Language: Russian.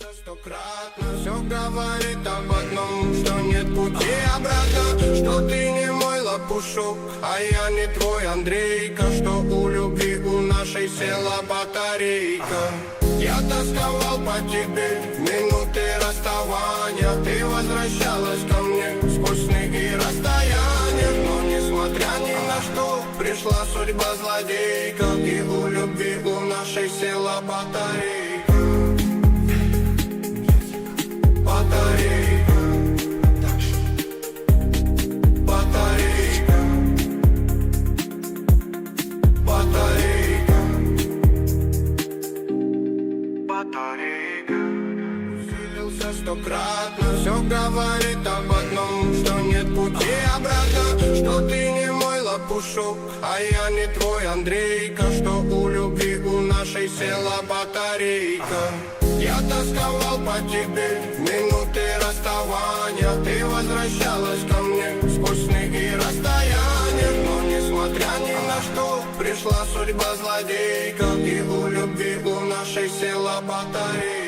Ошибся стократно. Все говорит об одном, что нет пути обратно, что ты не мой лопушок, а я не твой Андрейка, что у любви у нашей села батарейка. Я тосковал по тебе в минуты расставания, ты возвращалась ко мне сквозь сны и расстояния. Но несмотря ни на что, пришла судьба злодейка, и у любви у нашей села батарейка. Батарейка. Батарейка. Батарейка. Батарейка. Усилился стократно. Все говорит об одном, что нет пути обратно, что ты не мой лопушок, а я не твой Андрейка, что у любви у нашей села батарейка. Я тосковал по тебе в минуты расставания, ты возвращалась ко мне сквозь сны и расстояния. Но несмотря ни на что, пришла судьба злодейка, и у любви у нашей села батарейка.